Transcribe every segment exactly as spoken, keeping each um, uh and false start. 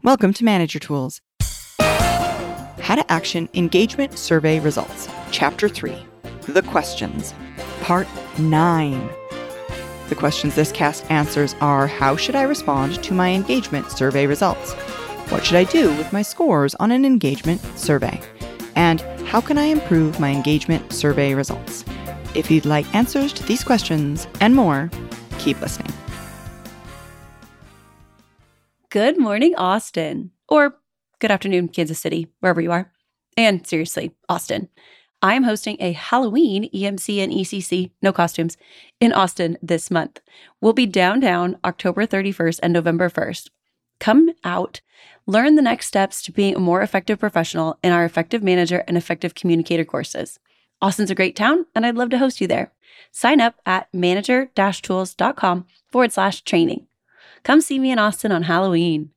Welcome to Manager Tools. How to Action Engagement Survey Results. Chapter three, The Questions. Part nine. The questions this cast answers are: how should I respond to my engagement survey results? What should I do with my scores on an engagement survey? And how can I improve my engagement survey results? If you'd like answers to these questions and more, keep listening. Good morning, Austin. Or good afternoon, Kansas City, wherever you are. And seriously, Austin. I am hosting a Halloween E M C and E C C, no costumes, in Austin this month. We'll be downtown October thirty-first and November first. Come out, learn the next steps to being a more effective professional in our Effective Manager and Effective Communicator courses. Austin's a great town, and I'd love to host you there. Sign up at manager-tools.com forward slash training. Come see me in Austin on Halloween.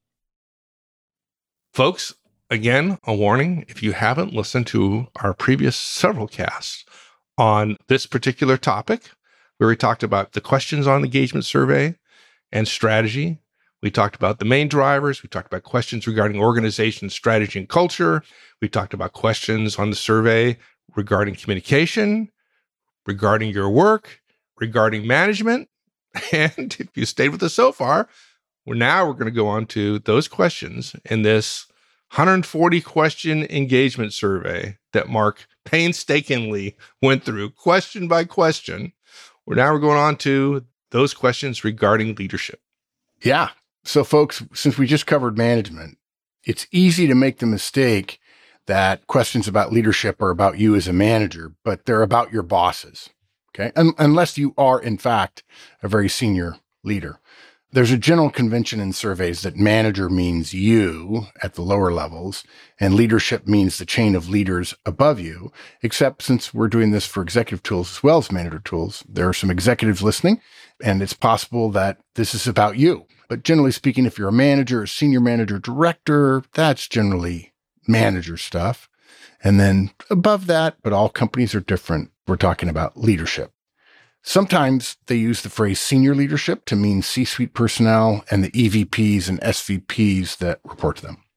Folks, again, a warning, if you haven't listened to our previous several casts on this particular topic, where we talked about the questions on the engagement survey and strategy, we talked about the main drivers, we talked about questions regarding organization, strategy, and culture, we talked about questions on the survey regarding communication, regarding your work, regarding management. And if you stayed with us so far, well, now we're going to go on to those questions in this one hundred forty question engagement survey that Mark painstakingly went through question by question. Well, now we're going on to those questions regarding leadership. Yeah. So folks, since we just covered management, it's easy to make the mistake that questions about leadership are about you as a manager, but they're about your bosses. Okay. Un- unless you are, in fact, a very senior leader. There's a general convention in surveys that manager means you at the lower levels and leadership means the chain of leaders above you, except since we're doing this for executive tools as well as manager tools, there are some executives listening, and it's possible that this is about you. But generally speaking, if you're a manager, a senior manager, director, that's generally manager stuff. And then above that, but all companies are different, we're talking about leadership. Sometimes they use the phrase senior leadership to mean C-suite personnel and the E V Ps and S V Ps that report to them.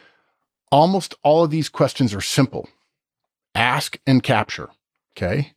Almost all of these questions are simple. Ask and capture, okay?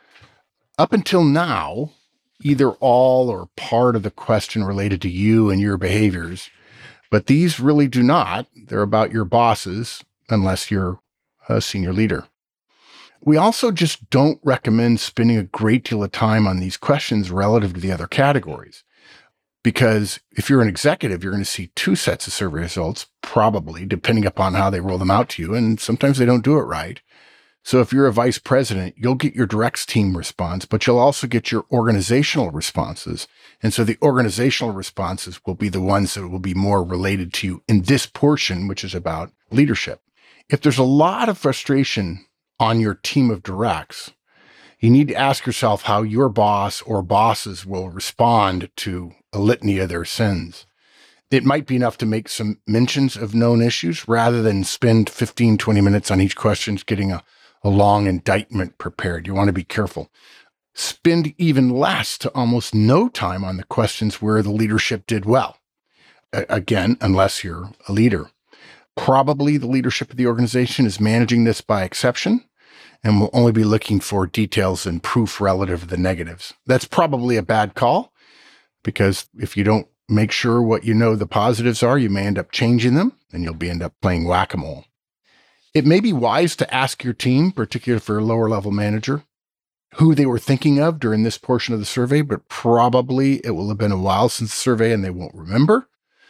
Up until now, either all or part of the question related to you and your behaviors, but these really do not. They're about your bosses, unless you're a senior leader. We also just don't recommend spending a great deal of time on these questions relative to the other categories. Because if you're an executive, you're going to see two sets of survey results, probably, depending upon how they roll them out to you. And sometimes they don't do it right. So if you're a vice president, you'll get your directs team response, but you'll also get your organizational responses. And so the organizational responses will be the ones that will be more related to you in this portion, which is about leadership. If there's a lot of frustration on your team of directs, you need to ask yourself how your boss or bosses will respond to a litany of their sins. It might be enough to make some mentions of known issues rather than spend fifteen, twenty minutes on each question getting a, a long indictment prepared. You want to be careful. Spend even less to almost no time on the questions where the leadership did well. A- again, unless you're a leader. Probably the leadership of the organization is managing this by exception, and will only be looking for details and proof relative to the negatives. That's probably a bad call, because if you don't make sure what you know the positives are, you may end up changing them, and you'll be end up playing whack-a-mole. It may be wise to ask your team, particularly for a lower-level manager, who they were thinking of during this portion of the survey, but probably it will have been a while since the survey and they won't remember.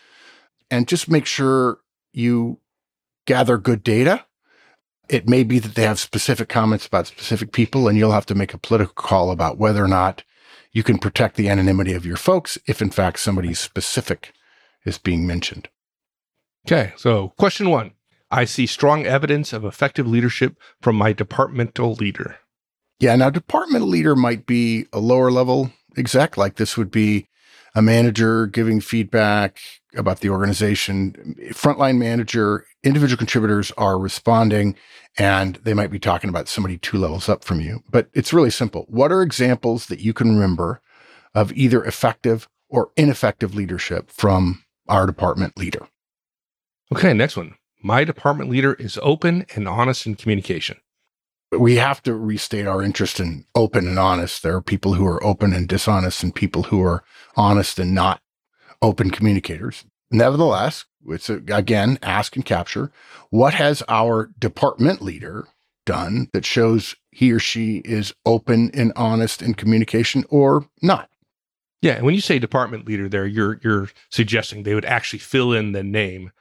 And just make sure you gather good data. It may be that they have specific comments about specific people, and you'll have to make a political call about whether or not you can protect the anonymity of your folks if, in fact, somebody specific is being mentioned. Okay, so question one. I see strong evidence of effective leadership from my departmental leader. Yeah, now departmental leader might be a lower level exec, like this would be a manager giving feedback about the organization. Frontline manager, individual contributors are responding, and they might be talking about somebody two levels up from you. But it's really simple. What are examples that you can remember of either effective or ineffective leadership from our department leader? Okay, next one. My department leader is open and honest in communication. We have to restate our interest in open and honest. There are people who are open and dishonest and people who are honest and not open communicators. Nevertheless, it's a, again, ask and capture. What has our department leader done that shows he or she is open and honest in communication or not? Yeah, and when you say department leader there, you're you're suggesting they would actually fill in the name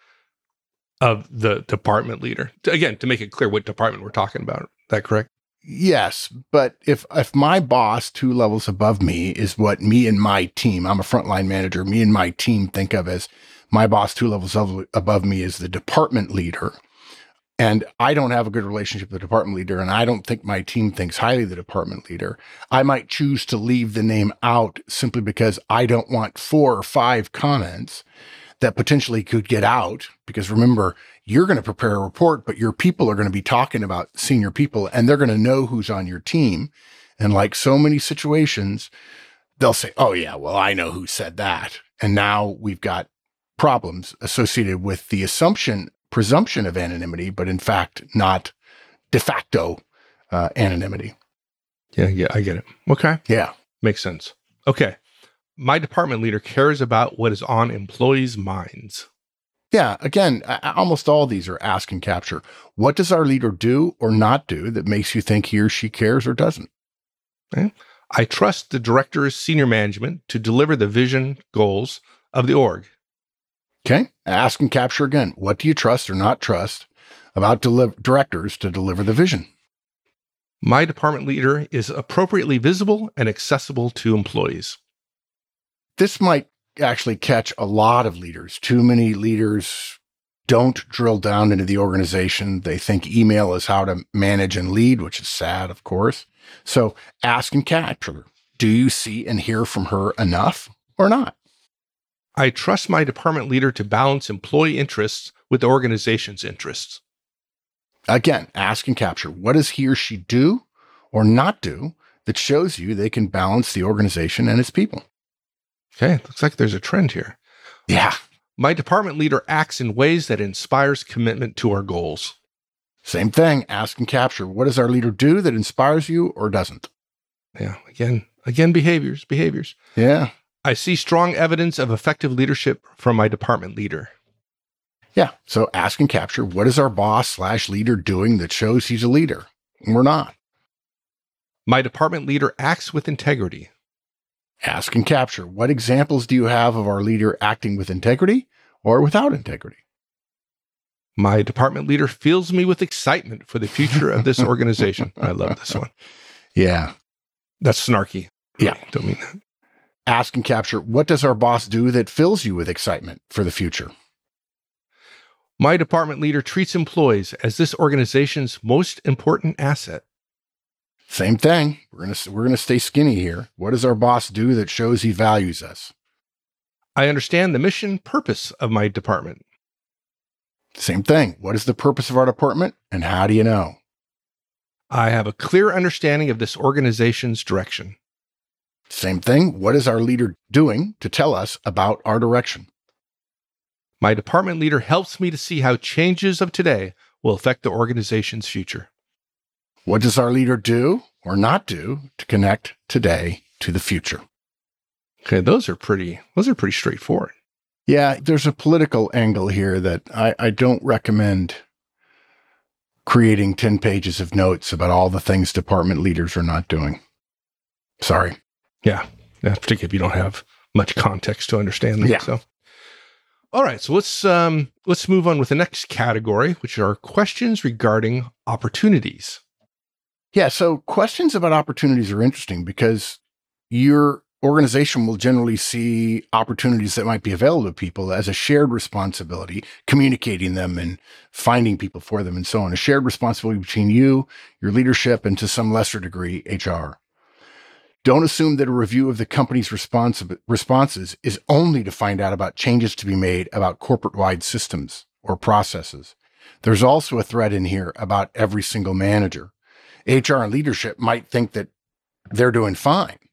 of the department leader. Again, to make it clear what department we're talking about. Is that correct? Yes, but if if my boss two levels above me is what me and my team, I'm a frontline manager, me and my team think of as my boss two levels above me is the department leader, and I don't have a good relationship with the department leader, and I don't think my team thinks highly of the department leader, I might choose to leave the name out simply because I don't want four or five comments that potentially could get out. Because remember, you're going to prepare a report, but your people are going to be talking about senior people, and they're going to know who's on your team. And like so many situations, they'll say, oh yeah, well, I know who said that. And now we've got problems associated with the assumption, presumption of anonymity, but in fact, not de facto uh, anonymity. Yeah, yeah, I get it. Okay. Yeah. Makes sense. Okay. My department leader cares about what is on employees' minds. Yeah. Again, almost all these are ask and capture. What does our leader do or not do that makes you think he or she cares or doesn't? Okay. I trust the director's senior management to deliver the vision goals of the org. Okay. Ask and capture again. What do you trust or not trust about deli- directors to deliver the vision? My department leader is appropriately visible and accessible to employees. This might actually catch a lot of leaders. Too many leaders don't drill down into the organization. They think email is how to manage and lead, which is sad, of course. So ask and capture. Do you see and hear from her enough or not? I trust my department leader to balance employee interests with the organization's interests. Again, ask and capture. What does he or she do or not do that shows you they can balance the organization and its people? Okay, looks like there's a trend here. Yeah. My department leader acts in ways that inspires commitment to our goals. Same thing, ask and capture. What does our leader do that inspires you or doesn't? Yeah, again, again, behaviors, behaviors. Yeah. I see strong evidence of effective leadership from my department leader. Yeah. So ask and capture. What is our boss slash leader doing that shows he's a leader? And we're not. My department leader acts with integrity. Ask and capture. What examples do you have of our leader acting with integrity or without integrity? My department leader fills me with excitement for the future of this organization. I love this one. Yeah. That's snarky. Yeah. Don't mean that. Ask and capture. What does our boss do that fills you with excitement for the future? My department leader treats employees as this organization's most important asset. Same thing. We're going to we're going to stay skinny here. What does our boss do that shows he values us? I understand the mission purpose of my department. Same thing. What is the purpose of our department and how do you know? I have a clear understanding of this organization's direction. Same thing. What is our leader doing to tell us about our direction? My department leader helps me to see how changes of today will affect the organization's future. What does our leader do or not do to connect today to the future? Okay, those are pretty, those are pretty straightforward. Yeah, there's a political angle here that I, I don't recommend creating ten pages of notes about all the things department leaders are not doing. Sorry. Yeah, yeah, particularly if you don't have much context to understand them. Yeah. So, all right, so let's um, let's move on with the next category, which are questions regarding opportunities. Yeah, so questions about opportunities are interesting because your organization will generally see opportunities that might be available to people as a shared responsibility, communicating them and finding people for them and so on. A shared responsibility between you, your leadership, and to some lesser degree, H R. Don't assume that a review of the company's responsi- responses is only to find out about changes to be made about corporate-wide systems or processes. There's also a thread in here about every single manager. H R and leadership might think that they're doing fine.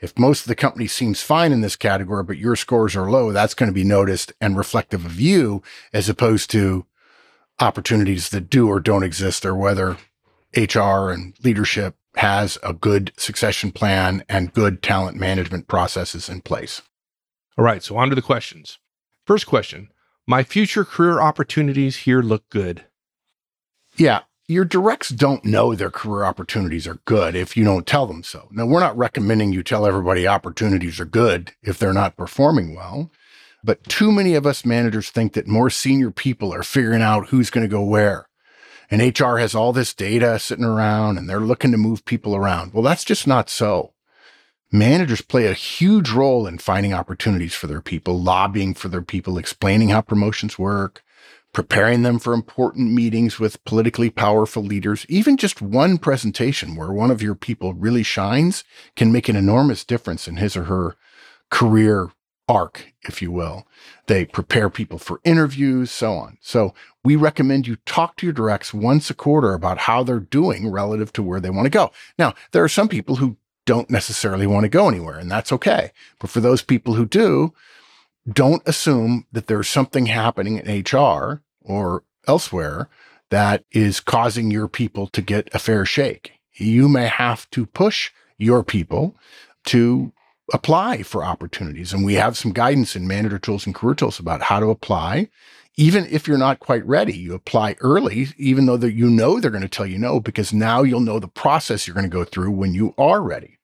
If most of the company seems fine in this category, but your scores are low, that's going to be noticed and reflective of you, as opposed to opportunities that do or don't exist, or whether H R and leadership has a good succession plan and good talent management processes in place. All right, so on to the questions. First question, my future career opportunities here look good. Yeah, your directs don't know their career opportunities are good if you don't tell them so. Now, we're not recommending you tell everybody opportunities are good if they're not performing well, but too many of us managers think that more senior people are figuring out who's going to go where. And H R has all this data sitting around and they're looking to move people around. Well, that's just not so. Managers play a huge role in finding opportunities for their people, lobbying for their people, explaining how promotions work, preparing them for important meetings with politically powerful leaders. Even just one presentation where one of your people really shines can make an enormous difference in his or her career arc, if you will. They prepare people for interviews, so on. So we recommend you talk to your directs once a quarter about how they're doing relative to where they want to go. Now, there are some people who don't necessarily want to go anywhere, and that's okay. But for those people who do, don't assume that there's something happening in H R or elsewhere that is causing your people to get a fair shake. You may have to push your people to apply for opportunities. And we have some guidance in Manager Tools and Career Tools about how to apply. Even if you're not quite ready, you apply early, even though that you know they're going to tell you no, because now you'll know the process you're going to go through when you are ready.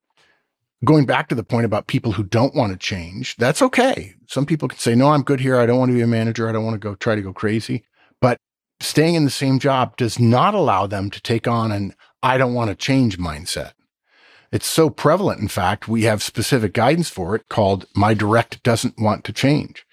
Going back to the point about people who don't want to change, that's okay. Some people can say, no, I'm good here. I don't want to be a manager. I don't want to go try to go crazy. But staying in the same job does not allow them to take on an I don't want to change mindset. It's so prevalent, in fact, we have specific guidance for it called My Direct Doesn't Want to Change.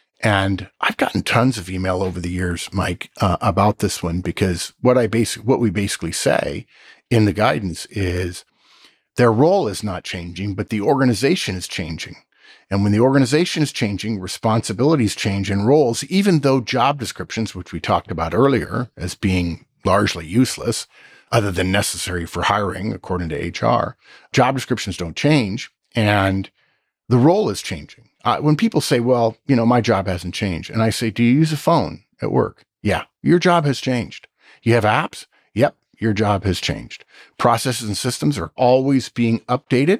And I've gotten tons of email over the years, Mike, uh, about this one, because what I basic, what we basically say in the guidance is their role is not changing, but the organization is changing. And when the organization is changing, responsibilities change and roles, even though job descriptions, which we talked about earlier as being largely useless, other than necessary for hiring, according to H R, job descriptions don't change, and the role is changing. Uh, when people say, well, you know, my job hasn't changed, and I say, do you use a phone at work? Yeah, your job has changed. You have apps? Yep, your job has changed. Processes and systems are always being updated.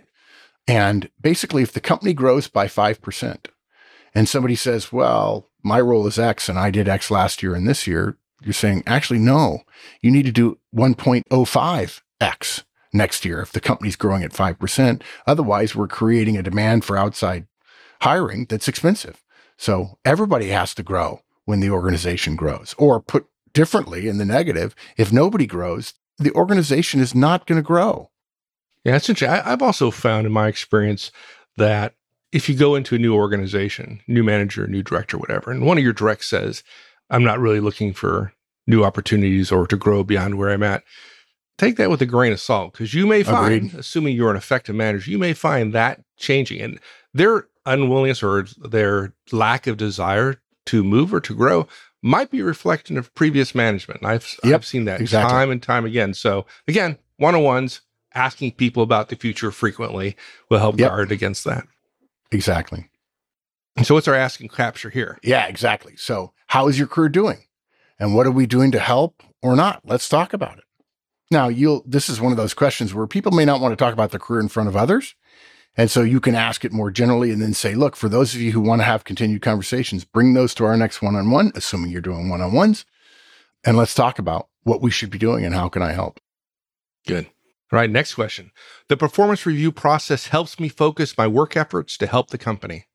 And basically, if the company grows by five percent and somebody says, well, my role is X and I did X last year and this year, you're saying, actually, no, you need to do one point oh five X next year if the company's growing at five percent. Otherwise, we're creating a demand for outside hiring that's expensive. So everybody has to grow when the organization grows. Or put differently, in the negative, if nobody grows, the organization is not going to grow. Yeah, it's interesting. I, I've also found in my experience that if you go into a new organization, new manager, new director, whatever, and one of your directs says, I'm not really looking for new opportunities or to grow beyond where I'm at, take that with a grain of salt, because you may find, Agreed. Assuming you're an effective manager, you may find that changing. And their unwillingness or their lack of desire to move or to grow might be a reflection of previous management. And I've, yep, I've seen that exactly. time and time again. So again, one-on-ones, asking people about the future frequently will help yep. guard against that. Exactly. So what's our ask and capture here? Yeah, exactly. So how is your career doing? And what are we doing to help or not? Let's talk about it. Now, you'll. This is one of those questions where people may not want to talk about their career in front of others. And so you can ask it more generally and then say, look, for those of you who want to have continued conversations, bring those to our next one-on-one, assuming you're doing one-on-ones. And let's talk about what we should be doing and how can I help? Good. All right, next question. The performance review process helps me focus my work efforts to help the company.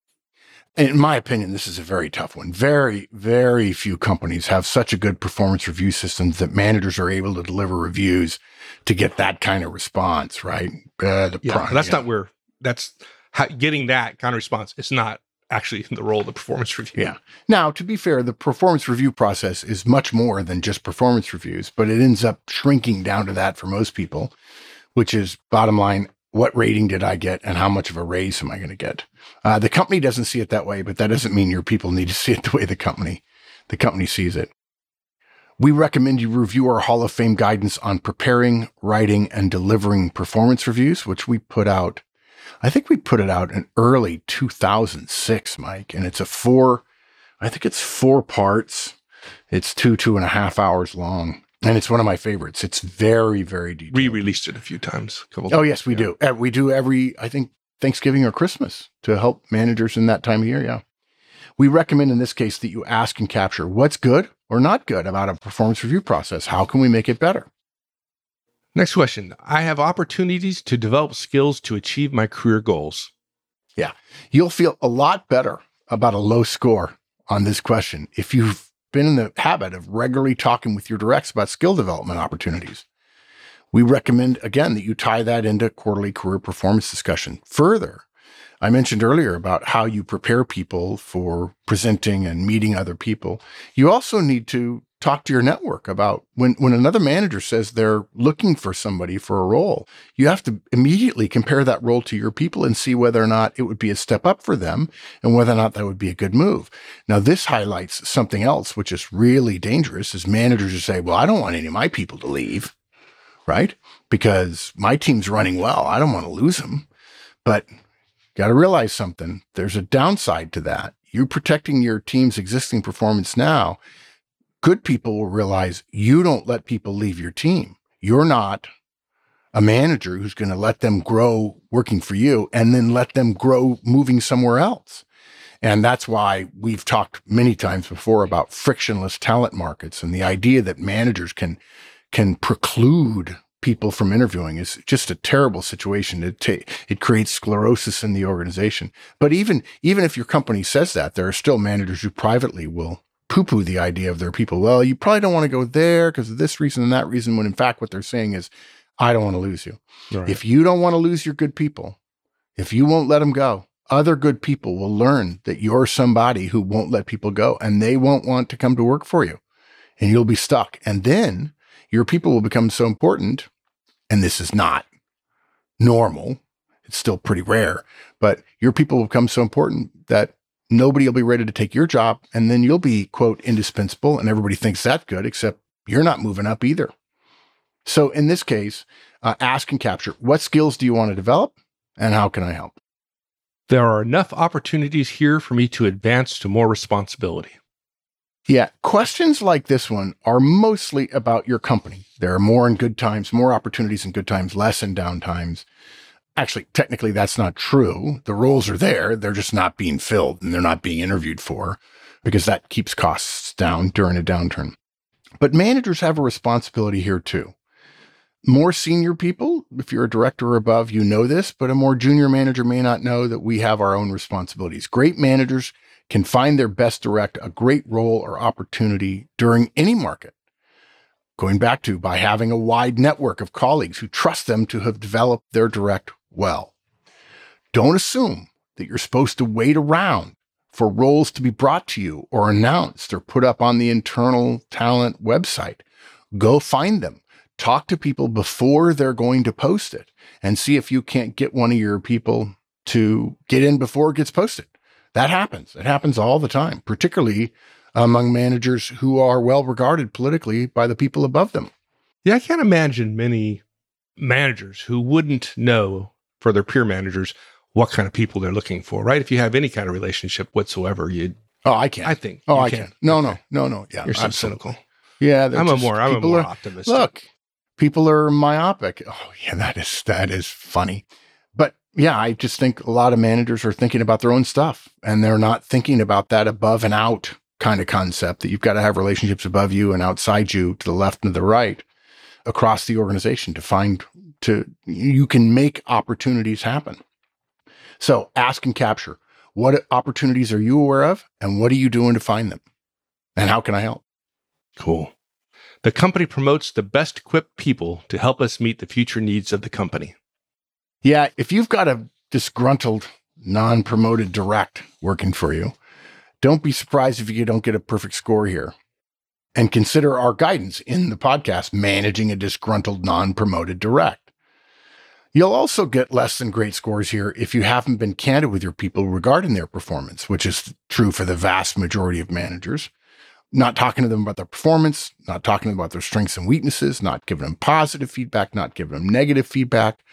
In my opinion, this is a very tough one. Very, very few companies have such a good performance review systems that managers are able to deliver reviews to get that kind of response, right? Uh, the yeah, pro- that's yeah. not where, that's how, getting that kind of response. It's not actually in the role of the performance review. Yeah. Now, to be fair, the performance review process is much more than just performance reviews, but it ends up shrinking down to that for most people, which is bottom line, what rating did I get and how much of a raise am I going to get? Uh, the company doesn't see it that way, but that doesn't mean your people need to see it the way the company, the company sees it. We recommend you review our Hall of Fame guidance on preparing, writing, and delivering performance reviews, which we put out I think we put it out in early two thousand six, Mike, and it's a four, I think it's four parts. It's two, two and a half hours long. And it's one of my favorites. It's very, very detailed. Re-released it a few times. A couple oh, times. yes, we yeah. do. Uh, We do every, I think, Thanksgiving or Christmas to help managers in that time of year. Yeah. We recommend in this case that you ask and capture what's good or not good about a performance review process. How can we make it better? Next question. I have opportunities to develop skills to achieve my career goals. Yeah. You'll feel a lot better about a low score on this question if you've been in the habit of regularly talking with your directs about skill development opportunities. We recommend, again, that you tie that into quarterly career performance discussion. Further, I mentioned earlier about how you prepare people for presenting and meeting other people. You also need to talk to your network about when, when another manager says they're looking for somebody for a role, you have to immediately compare that role to your people and see whether or not it would be a step up for them and whether or not that would be a good move. Now, this highlights something else, which is really dangerous, is managers who say, well, I don't want any of my people to leave, right? Because my team's running well. I don't want to lose them. But got to realize something. There's a downside to that. You're protecting your team's existing performance now. Good people will realize you don't let people leave your team. You're not a manager who's going to let them grow working for you and then let them grow moving somewhere else. And that's why we've talked many times before about frictionless talent markets, and the idea that managers can, can preclude people from interviewing is just a terrible situation. It ta- it creates sclerosis in the organization. But even, even if your company says that, there are still managers who privately will poo-poo the idea of their people. Well, you probably don't want to go there because of this reason and that reason, when in fact what they're saying is, I don't want to lose you. Right. If you don't want to lose your good people, if you won't let them go, other good people will learn that you're somebody who won't let people go, and they won't want to come to work for you, and you'll be stuck. And then your people will become so important, and this is not normal. It's still pretty rare, but your people will become so important that nobody will be ready to take your job, and then you'll be, quote, indispensable, and everybody thinks that's good, except you're not moving up either. So in this case, uh, ask and capture, what skills do you want to develop, and how can I help? There are enough opportunities here for me to advance to more responsibility. Yeah, questions like this one are mostly about your company. There are more in good times, more opportunities in good times, less in down times. Actually, technically, that's not true. The roles are there. They're just not being filled, and they're not being interviewed for, because that keeps costs down during a downturn. But managers have a responsibility here too. More senior people, if you're a director or above, you know this, but a more junior manager may not know that we have our own responsibilities. Great managers can find their best direct a great role or opportunity during any market. Going back to by having a wide network of colleagues who trust them to have developed their direct well. Don't assume that you're supposed to wait around for roles to be brought to you or announced or put up on the internal talent website. Go find them. Talk to people before they're going to post it and see if you can't get one of your people to get in before it gets posted. That happens. It happens all the time, particularly among managers who are well regarded politically by the people above them. Yeah, I can't imagine many managers who wouldn't know for their peer managers what kind of people they're looking for, right? If you have any kind of relationship whatsoever, you'd. Oh, I can. I think. Oh, you I can. can. No, Okay. no, no, no. Yeah, You're so absolutely. cynical. Yeah, they're I'm a just- more. I'm a people more are- optimistic. Look, people are myopic. Oh, yeah, that is that is funny. But yeah, I just think a lot of managers are thinking about their own stuff, and they're not thinking about that above and out kind of concept that you've got to have relationships above you and outside you, to the left and to the right, across the organization to find to you can make opportunities happen. So ask and capture. What opportunities are you aware of, and what are you doing to find them? And how can I help? Cool. The company promotes the best equipped people to help us meet the future needs of the company. Yeah, if you've got a disgruntled, non-promoted direct working for you, don't be surprised if you don't get a perfect score here. And consider our guidance in the podcast, Managing a Disgruntled Non-Promoted Direct. You'll also get less than great scores here if you haven't been candid with your people regarding their performance, which is true for the vast majority of managers. Not talking to them about their performance, not talking to them about their strengths and weaknesses, not giving them positive feedback, not giving them negative feedback.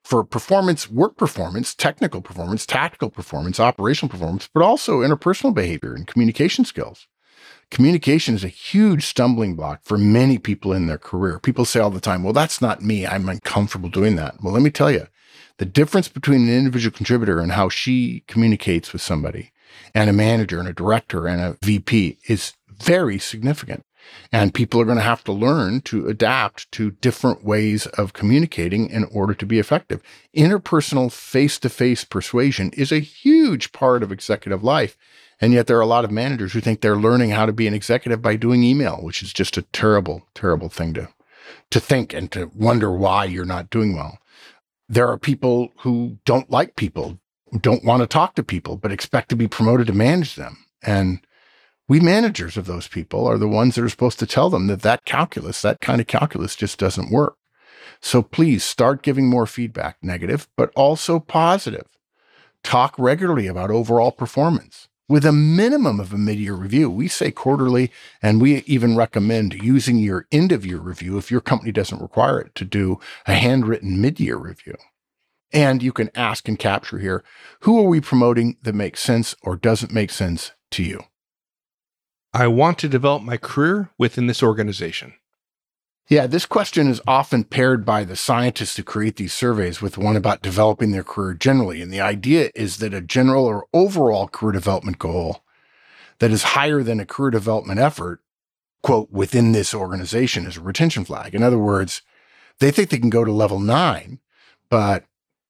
for performance, work performance, technical performance, tactical performance, operational performance, but also interpersonal behavior and communication skills. Communication is a huge stumbling block for many people in their career. People say all the time, well, that's not me. I'm uncomfortable doing that. Well, let me tell you, the difference between an individual contributor and how she communicates with somebody and a manager and a director and a V P is very significant. And people are going to have to learn to adapt to different ways of communicating in order to be effective. Interpersonal face-to-face persuasion is a huge part of executive life. And yet there are a lot of managers who think they're learning how to be an executive by doing email, which is just a terrible, terrible thing to, to think and to wonder why you're not doing well. There are people who don't like people, don't want to talk to people, but expect to be promoted to manage them. And we managers of those people are the ones that are supposed to tell them that that calculus, that kind of calculus just doesn't work. So please start giving more feedback, negative, but also positive. Talk regularly about overall performance with a minimum of a mid-year review. We say quarterly, and we even recommend using your end-of-year review if your company doesn't require it to do a handwritten mid-year review. And you can ask and capture here, who are we promoting that makes sense or doesn't make sense to you? I want to develop my career within this organization. Yeah, this question is often paired by the scientists who create these surveys with one about developing their career generally. And the idea is that a general or overall career development goal that is higher than a career development effort, quote, within this organization is a retention flag. In other words, they think they can go to level nine, but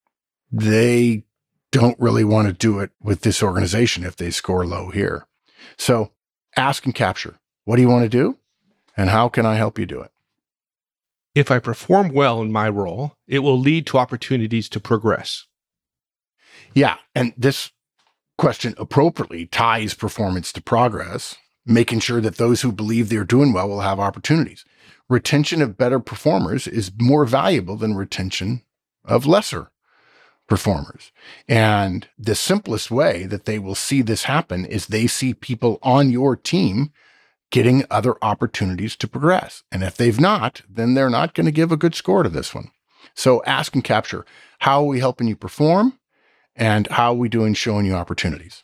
they don't really want to do it with this organization if they score low here. So ask and capture. What do you want to do? And how can I help you do it? If I perform well in my role, it will lead to opportunities to progress. Yeah, and this question appropriately ties performance to progress, making sure that those who believe they're doing well will have opportunities. Retention of better performers is more valuable than retention of lesser performers. And the simplest way that they will see this happen is they see people on your team getting other opportunities to progress. And if they've not, then they're not going to give a good score to this one. So ask and capture, how are we helping you perform? And how are we doing showing you opportunities?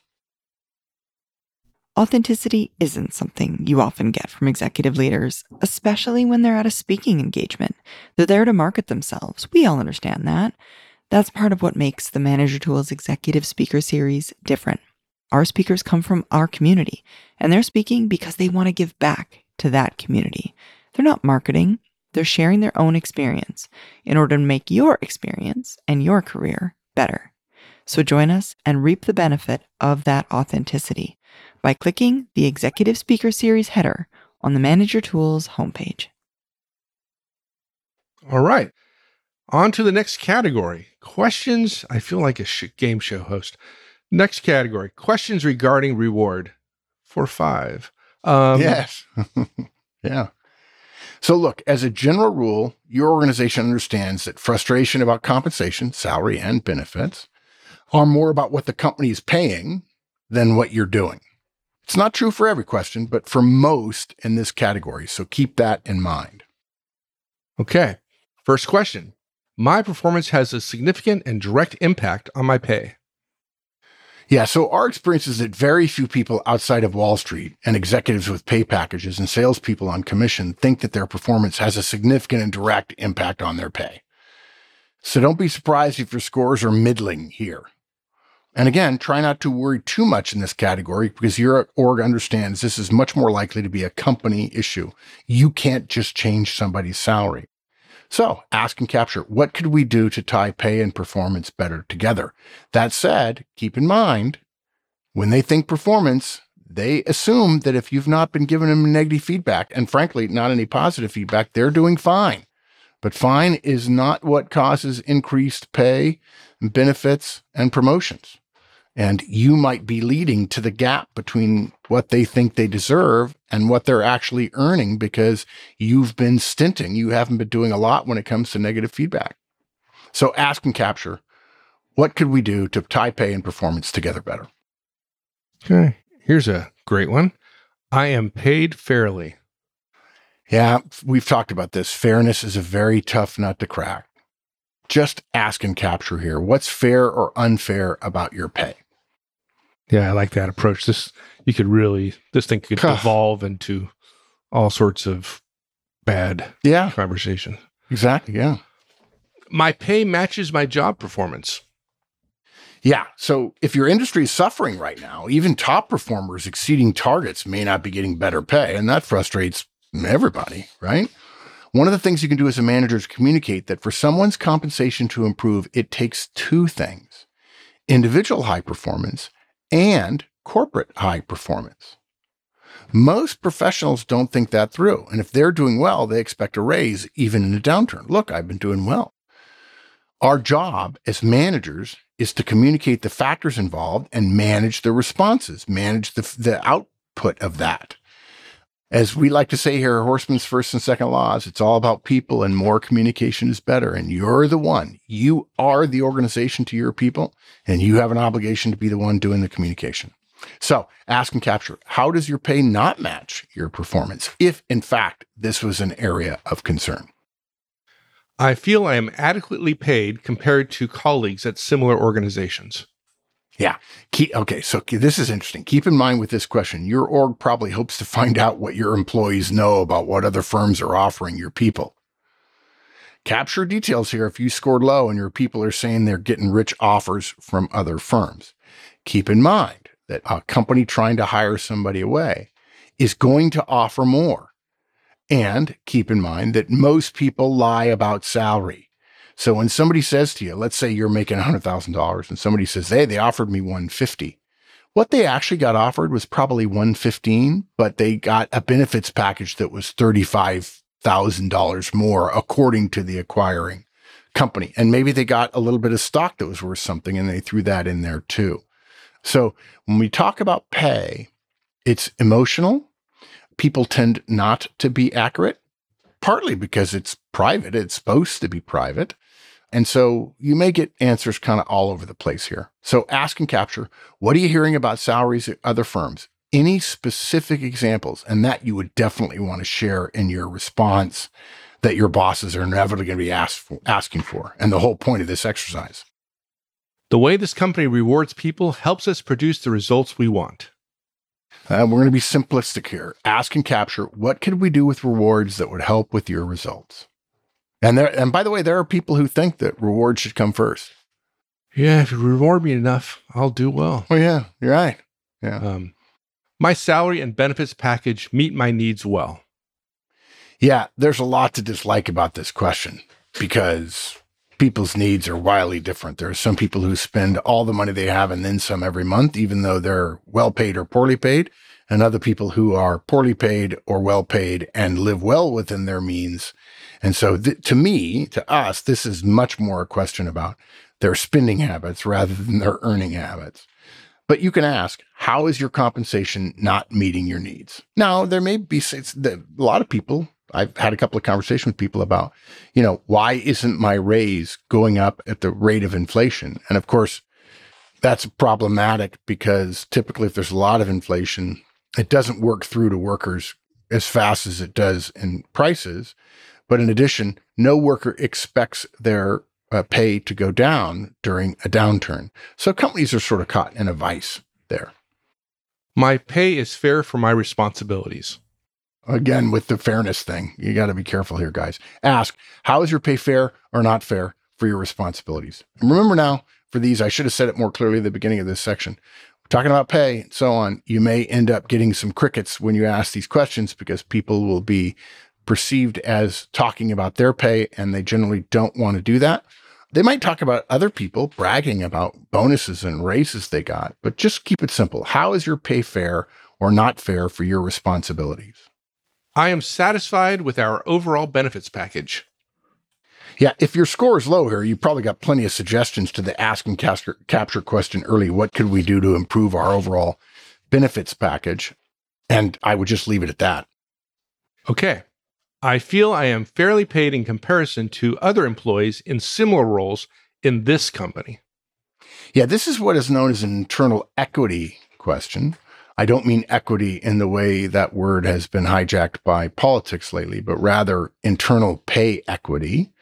Authenticity isn't something you often get from executive leaders, especially when they're at a speaking engagement. They're there to market themselves. We all understand that. That's part of what makes the Manager Tools Executive Speaker Series different. Our speakers come from our community, and they're speaking because they want to give back to that community. They're not marketing, they're sharing their own experience in order to make your experience and your career better. So join us and reap the benefit of that authenticity by clicking the Executive Speaker Series header on the Manager Tools homepage. All right. On to the next category. Questions. I feel like a sh- game show host. Next category, questions regarding reward for five. Um, yes. Yeah. So look, as a general rule, your organization understands that frustration about compensation, salary, and benefits are more about what the company is paying than what you're doing. It's not true for every question, but for most in this category. So keep that in mind. Okay. First question. My performance has a significant and direct impact on my pay. Yeah, so our experience is that very few people outside of Wall Street and executives with pay packages and salespeople on commission think that their performance has a significant and direct impact on their pay. So don't be surprised if your scores are middling here. And again, try not to worry too much in this category because your org understands this is much more likely to be a company issue. You can't just change somebody's salary. So ask and capture, what could we do to tie pay and performance better together? That said, keep in mind, when they think performance, they assume that if you've not been giving them negative feedback, and frankly, not any positive feedback, they're doing fine. But fine is not what causes increased pay, benefits, and promotions. And you might be leading to the gap between what they think they deserve and what they're actually earning because you've been stinting. You haven't been doing a lot when it comes to negative feedback. So ask and capture, what could we do to tie pay and performance together better? Okay, here's a great one. I am paid fairly. Yeah, we've talked about this. Fairness is a very tough nut to crack. just ask and capture here. What's fair or unfair about your pay? Yeah, I like that approach. This, you could really, this thing could evolve into all sorts of bad yeah. conversation. Exactly, yeah. My pay matches my job performance. Yeah. So if your industry is suffering right now, even top performers exceeding targets may not be getting better pay, and that frustrates everybody, right? One of the things you can do as a manager is communicate that for someone's compensation to improve, it takes two things: individual high performance and corporate high performance. Most professionals don't think that through. And if they're doing well, they expect a raise even in a downturn. Look, I've been doing well. Our job as managers is to communicate the factors involved and manage the responses, manage the, the output of that. As we like to say here, Horstman's first and second laws, it's all about people, and more communication is better. And you're the one. You are the organization to your people, and you have an obligation to be the one doing the communication. So ask and capture. How does your pay not match your performance if, in fact, this was an area of concern? I feel I am adequately paid compared to colleagues at similar organizations. Yeah. Keep, okay, so this is interesting. Keep in mind with this question, your org probably hopes to find out what your employees know about what other firms are offering your people. Capture details here if you scored low and your people are saying they're getting rich offers from other firms. Keep in mind that a company trying to hire somebody away is going to offer more. And keep in mind that most people lie about salary. So when somebody says to you, let's say you're making one hundred thousand dollars and somebody says, hey, they offered me one hundred fifty thousand dollars. What they actually got offered was probably one hundred fifteen thousand dollars, but they got a benefits package that was thirty-five thousand dollars more according to the acquiring company. And maybe they got a little bit of stock that was worth something and they threw that in there too. So when we talk about pay, it's emotional. People tend not to be accurate, partly because it's private. It's supposed to be private. And so you may get answers kind of all over the place here. So ask and capture, what are you hearing about salaries at other firms? Any specific examples? And that you would definitely want to share in your response that your bosses are inevitably going to be asked for, asking for. And the whole point of this exercise. The way this company rewards people helps us produce the results we want. Uh, we're going to be simplistic here. Ask and capture, what could we do with rewards that would help with your results? And there, and by the way, there are people who think that rewards should come first. Yeah, if you reward me enough, I'll do well. Oh, yeah, you're right. Yeah. Um, my salary and benefits package meet my needs well. Yeah, there's a lot to dislike about this question because people's needs are wildly different. There are some people who spend all the money they have and then some every month, even though they're well paid or poorly paid, and other people who are poorly paid or well paid and live well within their means. And so th- to me, to us, this is much more a question about their spending habits rather than their earning habits. But you can ask, how is your compensation not meeting your needs? Now, there may be it's, a lot of people, I've had a couple of conversations with people about, you know, why isn't my raise going up at the rate of inflation? And of course, that's problematic because typically if there's a lot of inflation, it doesn't work through to workers as fast as it does in prices. But in addition, no worker expects their uh, pay to go down during a downturn. So companies are sort of caught in a vice there. My pay is fair for my responsibilities. Again, with the fairness thing, you got to be careful here, guys. Ask, how is your pay fair or not fair for your responsibilities? And remember now, for these, I should have said it more clearly at the beginning of this section. We're talking about pay and so on. You may end up getting some crickets when you ask these questions because people will be perceived as talking about their pay, and they generally don't want to do that. They might talk about other people bragging about bonuses and raises they got, but just keep it simple. How is your pay fair or not fair for your responsibilities? I am satisfied with our overall benefits package. Yeah, if your score is low here, you probably got plenty of suggestions to the ask and capture question early. What could we do to improve our overall benefits package? And I would just leave it at that. Okay. I feel I am fairly paid in comparison to other employees in similar roles in this company. Yeah, this is what is known as an internal equity question. I don't mean equity in the way that word has been hijacked by politics lately, but rather internal pay equity.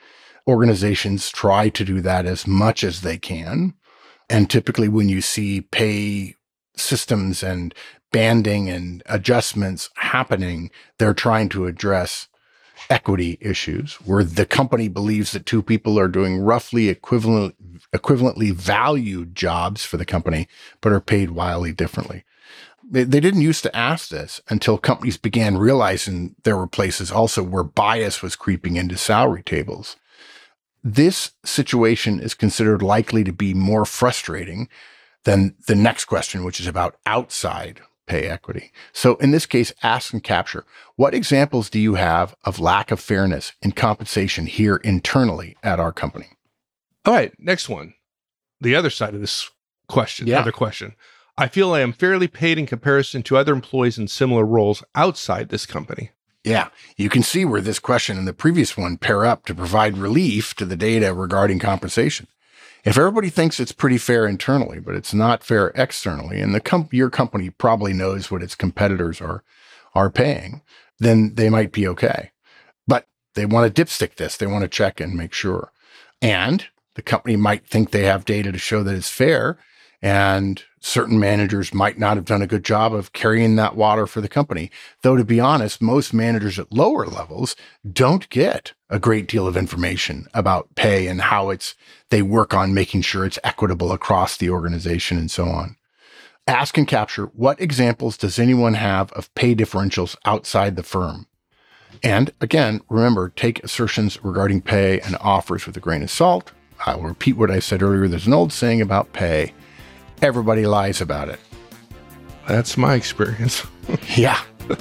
Organizations try to do that as much as they can. And typically when you see pay systems and banding and adjustments happening, they're trying to address equity issues where the company believes that two people are doing roughly equivalent, equivalently valued jobs for the company, but are paid wildly differently. They, they didn't used to ask this until companies began realizing there were places also where bias was creeping into salary tables. This situation is considered likely to be more frustrating than the next question, which is about outside pay equity. So in this case, ask and capture, what examples do you have of lack of fairness in compensation here internally at our company? All right, next one. The other side of this question, Yeah. other question. I feel I am fairly paid in comparison to other employees in similar roles outside this company. Yeah, you can see where this question and the previous one pair up to provide relief to the data regarding compensation. If everybody thinks it's pretty fair internally, but it's not fair externally, and the com- your company probably knows what its competitors are, are paying, then they might be okay. But they want to dipstick this. They want to check and make sure. And the company might think they have data to show that it's fair, and certain managers might not have done a good job of carrying that water for the company. Though, to be honest, most managers at lower levels don't get a great deal of information about pay and how it's they work on making sure it's equitable across the organization and so on. Ask and capture, what examples does anyone have of pay differentials outside the firm? And again, remember, take assertions regarding pay and offers with a grain of salt. I will repeat what I said earlier. There's an old saying about pay. Everybody lies about it. That's my experience. Yeah.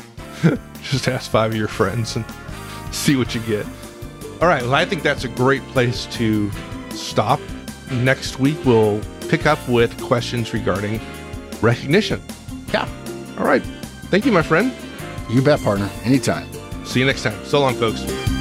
Just ask five of your friends and see what you get. All right. Well, I think that's a great place to stop. Next week, we'll pick up with questions regarding recognition. Yeah. All right. Thank you, my friend. You bet, partner. Anytime. See you next time. So long, folks.